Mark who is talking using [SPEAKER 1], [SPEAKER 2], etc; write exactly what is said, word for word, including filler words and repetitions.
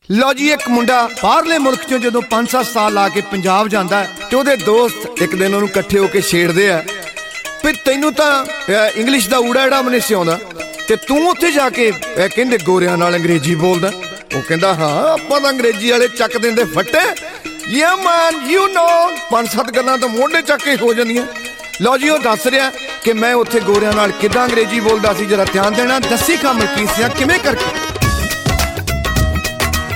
[SPEAKER 1] ਲਓ ਜੀ, ਇੱਕ ਮੁੰਡਾ ਬਾਹਰਲੇ ਮੁਲਕ ਚੋਂ ਜਦੋਂ ਪੰਜ ਸੱਤ ਸਾਲ ਲਾ ਕੇ ਪੰਜਾਬ ਜਾਂਦਾ ਤੇ ਉਹਦੇ ਦੋਸਤ ਇੱਕ ਦਿਨ ਉਹਨੂੰ ਇਕੱਠੇ ਹੋ ਕੇ ਛੇੜਦੇ ਆ ਵੀ ਤੈਨੂੰ ਤਾਂ ਇੰਗਲਿਸ਼ ਦਾ ਊੜਾ ਜਿਹੜਾ ਵੀ ਨਹੀਂ ਸੀ ਆਉਂਦਾ ਤੇ ਤੂੰ ਉੱਥੇ ਜਾ ਕੇ ਕਹਿੰਦੇ ਗੋਰਿਆਂ ਨਾਲ ਅੰਗਰੇਜ਼ੀ ਬੋਲਦਾ। ਉਹ ਕਹਿੰਦਾ ਹਾਂ ਆਪਾਂ ਤਾਂ ਅੰਗਰੇਜ਼ੀ ਵਾਲੇ ਚੱਕ ਦਿੰਦੇ ਫੱਟੇ। ਯਾ ਮੈਨ ਯੂ ਨੋ ਪੰਜ ਸੱਤ ਗੱਲਾਂ ਤਾਂ ਮੋਢੇ ਚੱਕ ਕੇ ਹੋ ਜਾਂਦੀਆਂ। ਲਓ ਜੀ, ਉਹ ਦੱਸ ਰਿਹਾ ਕਿ ਮੈਂ ਉੱਥੇ ਗੋਰਿਆਂ ਨਾਲ ਕਿੱਦਾਂ ਅੰਗਰੇਜ਼ੀ ਬੋਲਦਾ ਸੀ। ਜਰਾ ਧਿਆਨ ਦੇਣਾ, ਦੱਸੀ ਕਾ ਮਲਕੀਤ ਸਿੰਘ ਕਿਵੇਂ ਕਰਕੇ।